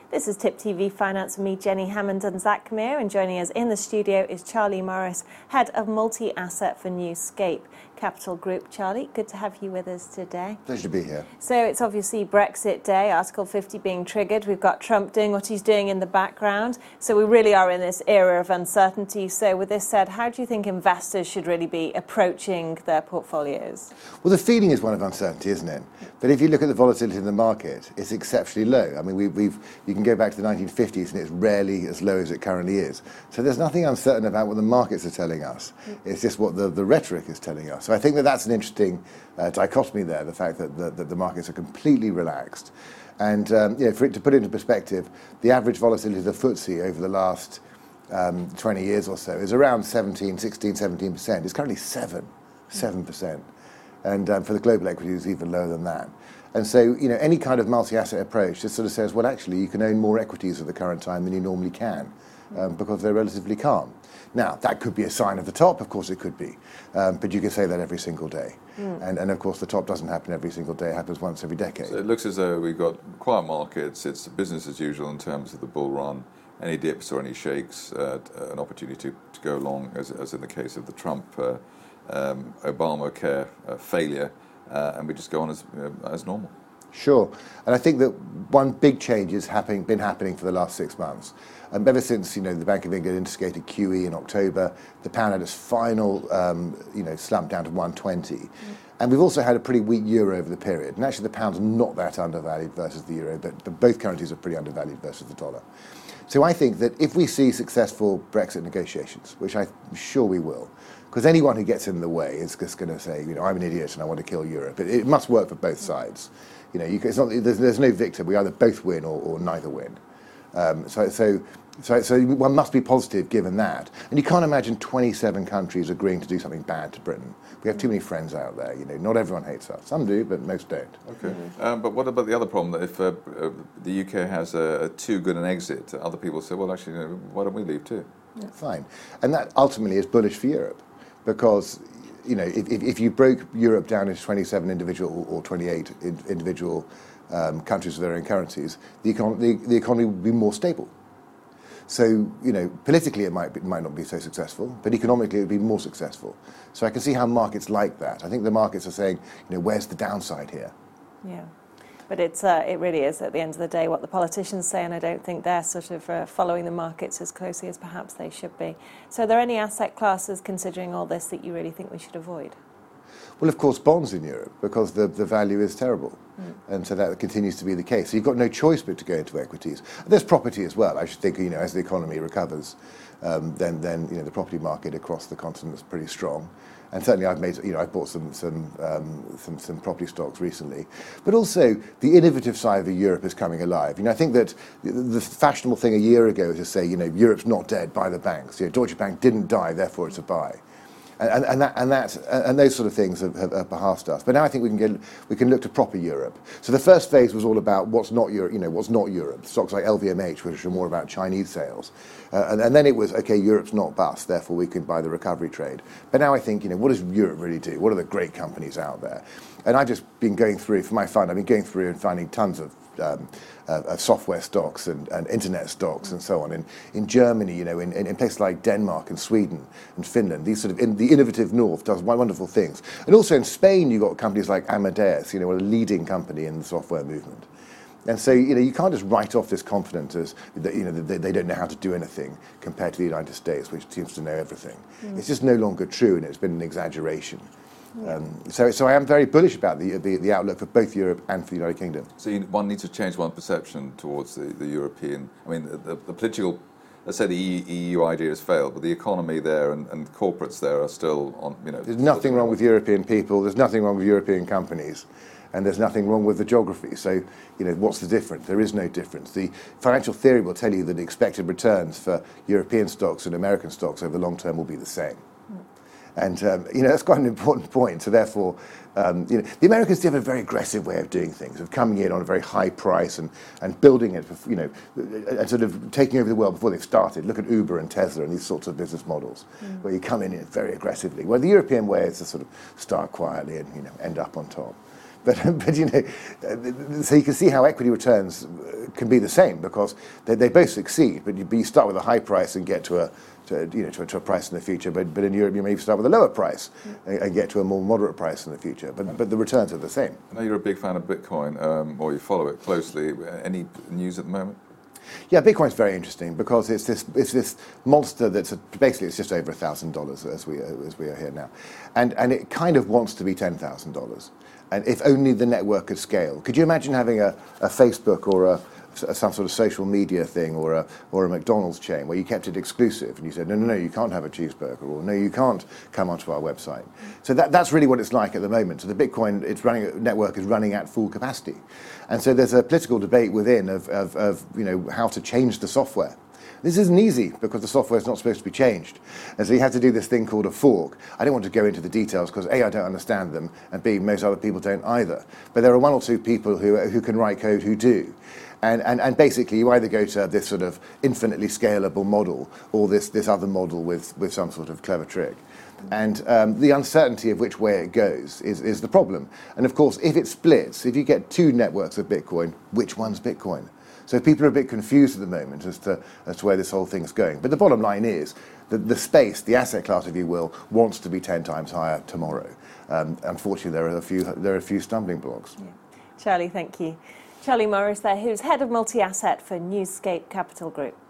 This is Tip TV Finance with me, Jenny Hammond and Zach Kamir, and joining us in the studio is Charlie Morris, Head of Multi-Asset for Newscape Capital Group. Charlie, good to have you with us today. Pleasure to be here. So it's obviously Brexit Day, Article 50 being triggered. We've got Trump doing what he's doing in the background. So we really are in this era of uncertainty. So with this said, how do you think investors should really be approaching their portfolios? Well, the feeling is one of uncertainty, isn't it? But if you look at the volatility in the market, it's exceptionally low. I mean, you can go back to the 1950s and it's rarely as low as it currently is. So there's nothing uncertain about what the markets are telling us. It's just what the rhetoric is telling us. So I think that's an interesting dichotomy there, the fact that the markets are completely relaxed. And for it to put it into perspective, the average volatility of the FTSE over the last 20 years or so is around 17%. It's currently 7%. And for the global equities, it's even lower than that. And so, any kind of multi-asset approach just sort of says, well, actually, you can own more equities at the current time than you normally can because they're relatively calm. Now, that could be a sign of the top, of course it could be, but you can say that every single day. And of course, the top doesn't happen every single day, it happens once every decade. So it looks as though we've got quiet markets, it's business as usual in terms of the bull run, any dips or any shakes, an opportunity to go along, as in the case of the Trump Obamacare failure, and we just go on as normal. Sure, and I think that one big change has been happening for the last 6 months. Ever since the Bank of England instigated QE in October, the pound had its final slump down to 120, and we've also had a pretty weak euro over the period. And actually, the pound's not that undervalued versus the euro, but both currencies are pretty undervalued versus the dollar. So I think that if we see successful Brexit negotiations, which I'm sure we will, because anyone who gets in the way is just going to say, I'm an idiot and I want to kill Europe. It must work for both sides. There's no victor. We either both win or neither win. So one must be positive given that. And you can't imagine 27 countries agreeing to do something bad to Britain. We have too many friends out there. Not everyone hates us. Some do, but most don't. Okay. But what about the other problem that if the UK has a too good an exit, other people say, well, actually, why don't we leave too? Yeah. Fine. And that ultimately is bullish for Europe because, if you broke Europe down into 27 individual or 28 individual countries with their own currencies, the economy would be more stable. So, politically it might not be so successful, but economically it would be more successful. So I can see how markets like that. I think the markets are saying, where's the downside here? Yeah. But it really is, at the end of the day, what the politicians say, and I don't think they're sort of following the markets as closely as perhaps they should be. So are there any asset classes, considering all this, that you really think we should avoid? Well, of course, bonds in Europe, because the value is terrible. And so that continues to be the case. So you've got no choice but to go into equities. There's property as well. I should think, as the economy recovers, then the property market across the continent is pretty strong. And certainly I've bought some property stocks recently. But also the innovative side of Europe is coming alive. I think that the fashionable thing a year ago was to say, Europe's not dead, buy the banks. Deutsche Bank didn't die, therefore it's a buy. And those sort of things have passed us. But now I think we can look to proper Europe. So the first phase was all about what's not Europe. What's not Europe. Stocks like LVMH, which are more about Chinese sales, and then it was okay. Europe's not bust, therefore we can buy the recovery trade. But now I think what does Europe really do? What are the great companies out there? And I've just been going through for my fund. I've been going through and finding tons of software stocks and internet stocks and so on. In Germany, in places like Denmark and Sweden and Finland, these sort of the innovative north does wonderful things. And also in Spain, you've got companies like Amadeus, a leading company in the software movement. And so, you can't just write off this confidence as that, they don't know how to do anything compared to the United States, which seems to know everything. It's just no longer true, and it's been an exaggeration. So I am very bullish about the outlook for both Europe and for the United Kingdom. So one needs to change one's perception towards the European. I mean, the political, let's say the EU idea has failed, but the economy there and corporates there are still on. There's nothing wrong with European people. There's nothing wrong with European companies. And there's nothing wrong with the geography. So, what's the difference? There is no difference. The financial theory will tell you that the expected returns for European stocks and American stocks over the long term will be the same. And, that's quite an important point. So therefore, the Americans have a very aggressive way of doing things, of coming in on a very high price and building it, and sort of taking over the world before they've started. Look at Uber and Tesla and these sorts of business models where you come in very aggressively. Where the European way is to sort of start quietly and, end up on top. But so you can see how equity returns can be the same, because they both succeed. But you start with a high price and get to a price in the future. But in Europe, you may start with a lower price and get to a more moderate price in the future. But the returns are the same. I know you're a big fan of Bitcoin, or you follow it closely. Any news at the moment? Yeah, Bitcoin's very interesting because it's this monster that's basically it's just over $1,000 as we are here now, and it kind of wants to be $10,000, and if only the network could scale. Could you imagine having a Facebook or some sort of social media thing or a McDonald's chain where you kept it exclusive and you said no, you can't have a cheeseburger, or no, you can't come onto our website. So that's really what it's like at the moment. So the Bitcoin network is running at full capacity, and so there's a political debate within of how to change the software. This isn't easy because the software is not supposed to be changed, and so you have to do this thing called a fork. I don't want to go into the details because A, I don't understand them, and B, most other people don't either. But there are one or two people who can write code who do. And basically, you either go to this sort of infinitely scalable model or this other model with some sort of clever trick. And the uncertainty of which way it goes is the problem. And of course, if it splits, if you get two networks of Bitcoin, which one's Bitcoin? So people are a bit confused at the moment as to where this whole thing's going. But the bottom line is that the space, the asset class, if you will, wants to be 10 times higher tomorrow. Unfortunately, there are a few stumbling blocks. Yeah. Charlie, thank you. Charlie Morris there, who's Head of Multi-Asset for Newscape Capital Group.